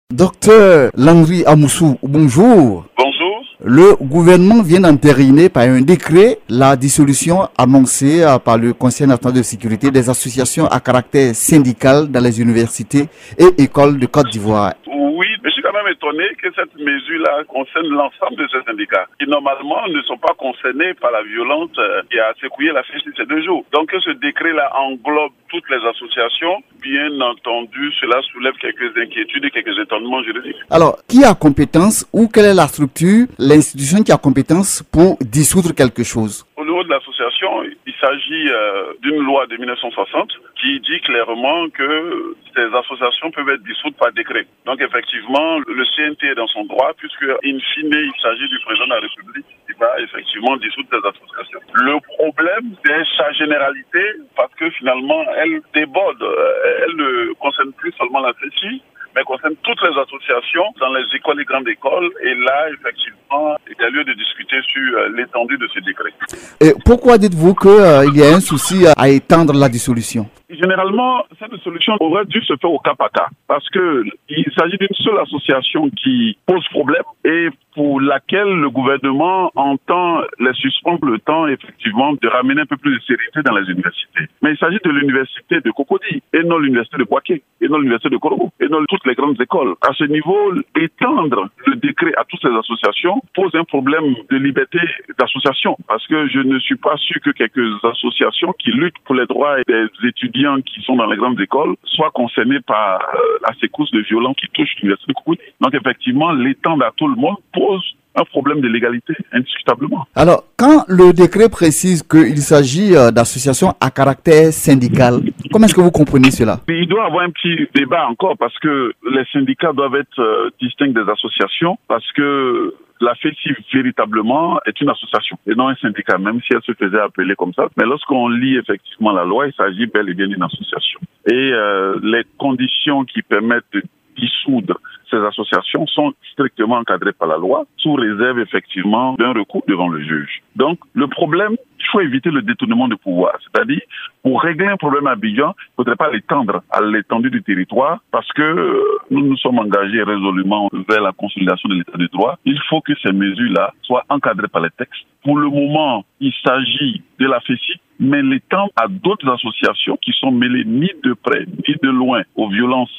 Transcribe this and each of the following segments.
Docteur Landry Amoussou, bonjour. Bonjour. Le gouvernement vient d'entériner par un décret la dissolution annoncée par le Conseil national de sécurité des associations à caractère syndical dans les universités et écoles de Côte d'Ivoire. Oui, mais je suis quand même étonné que cette mesure-là concerne l'ensemble de ces syndicats qui normalement ne sont pas concernés par la violence qui a secoué la FECI ces 2 jours. Donc que ce décret-là englobe toutes les associations, bien entendu, cela soulève quelques inquiétudes et quelques étonnements juridiques. Alors, qui a compétence ou quelle est la structure, l'institution qui a compétence pour dissoudre quelque chose? Au niveau de l'association, il s'agit d'une loi de 1960 qui dit clairement que ces associations peuvent être dissoutes par décret. Donc effectivement, le CNT est dans son droit puisque, in fine, il s'agit du président de la République qui va effectivement dissoudre ces associations. Le problème, c'est sa généralité parce que finalement, elle déborde. Elle ne concerne plus seulement la FECI, mais concerne toutes les associations dans les écoles et grandes écoles. Et là, effectivement, il y a lieu de discuter sur l'étendue de ce décret. Et pourquoi dites-vous qu'il y a un souci à étendre la dissolution? Généralement, cette solution aurait dû se faire au cas par cas parce que il s'agit d'une seule association qui pose problème et pour laquelle le gouvernement entend les suspendre le temps, effectivement, de ramener un peu plus de sérénité dans les universités. Mais il s'agit de l'université de Cocody et non l'université de Bouaké et non l'université de Korogo et non toutes les grandes écoles. À ce niveau, étendre le décret à toutes ces associations pose un problème de liberté d'association parce que je ne suis pas sûr que quelques associations qui luttent pour les droits des étudiants qui sont dans les grandes écoles soient concernés par la séquence de violence qui touche l'université de Cocody. Donc effectivement, l'étendre à tout le monde pose un problème de légalité, indiscutablement. Alors, quand le décret précise qu'il s'agit d'associations à caractère syndical, comment est-ce que vous comprenez cela? Il doit y avoir un petit débat encore parce que les syndicats doivent être distincts des associations parce que la FECI, véritablement, est une association et non un syndicat, même si elle se faisait appeler comme ça. Mais lorsqu'on lit effectivement la loi, il s'agit bel et bien d'une association. Et les conditions qui permettent de dissoudre ces associations sont strictement encadrées par la loi, sous réserve effectivement d'un recours devant le juge. Donc, le problème, il faut éviter le détournement de pouvoir. C'est-à-dire, pour régler un problème à Abidjan, il ne faudrait pas l'étendre à l'étendue du territoire parce que nous nous sommes engagés résolument vers la consolidation de l'état de droit. Il faut que ces mesures-là soient encadrées par les textes. Pour le moment, il s'agit de la FECI, mais l'étendre à d'autres associations qui sont mêlées ni de près ni de loin aux violences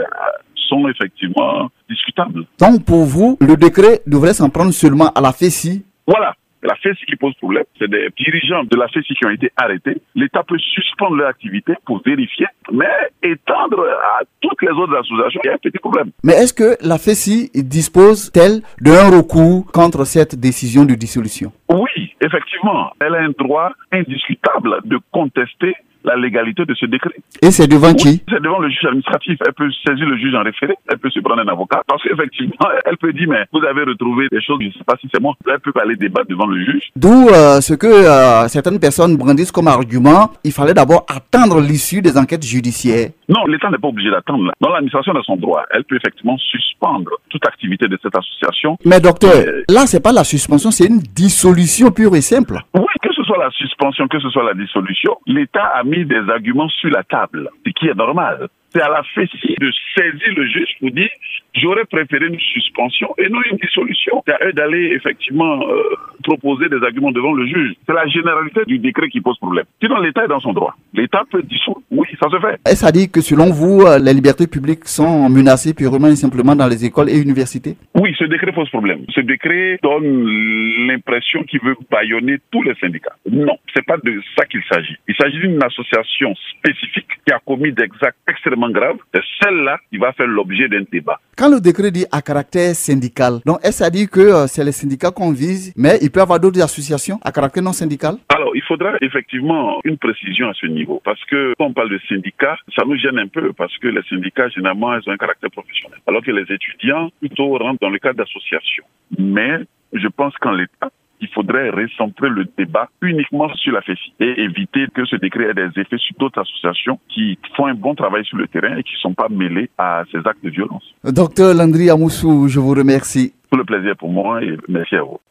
sont effectivement discutables. Donc pour vous, le décret devrait s'en prendre seulement à la FECI? Voilà. La FECI qui pose problème, c'est des dirigeants de la FECI qui ont été arrêtés. L'État peut suspendre leur activité pour vérifier, mais étendre à toutes les autres associations, il y a un petit problème. Mais est-ce que la FECI dispose-t-elle d'un recours contre cette décision de dissolution? Oui, effectivement. Elle a un droit indiscutable de contester la légalité de ce décret. Et c'est devant qui? C'est devant le juge administratif. Elle peut saisir le juge en référé, elle peut se prendre un avocat, parce qu'effectivement, elle peut dire, mais vous avez retrouvé des choses, je ne sais pas si c'est moi. Elle peut aller débattre devant le juge. D'où ce que certaines personnes brandissent comme argument, il fallait d'abord attendre l'issue des enquêtes judiciaires. Non, l'État n'est pas obligé d'attendre. Dans l'administration de son droit, elle peut effectivement suspendre toute activité de cette association. Mais docteur, là, c'est pas la suspension, c'est une dissolution pure et simple. Oui, que ce soit la suspension, que ce soit la dissolution, l'État a mis des arguments sur la table, ce qui est normal. C'est à la FECI de saisir le juge pour dire j'aurais préféré une suspension et non une dissolution. C'est à eux d'aller effectivement proposer des arguments devant le juge. C'est la généralité du décret qui pose problème. Sinon, l'État est dans son droit. L'État peut dissoudre. Oui, ça se fait. Est-ce à dire que selon vous, les libertés publiques sont menacées purement et simplement dans les écoles et universités? Oui, ce décret pose problème. Ce décret donne l'impression qu'il veut bâillonner tous les syndicats. Non, c'est pas de ça qu'il s'agit. Il s'agit d'une association spécifique qui a commis des actes extrêmement graves. C'est celle-là qui va faire l'objet d'un débat. Quand le décret dit à caractère syndical, donc est-ce à dire que c'est les syndicats qu'on vise, mais il peut y avoir d'autres associations à caractère non syndical? Alors, il faudra effectivement une précision à ce niveau, parce que quand on parle de syndicats, ça nous gêne un peu, parce que les syndicats, généralement, ils ont un caractère professionnel, alors que les étudiants, plutôt, rentrent dans le cadre d'associations. Mais je pense qu'en l'état, il faudrait recentrer le débat uniquement sur la FECI et éviter que ce décret ait des effets sur d'autres associations qui font un bon travail sur le terrain et qui ne sont pas mêlées à ces actes de violence. Docteur Landry Amoussou, je vous remercie. Tout le plaisir pour moi et merci à vous.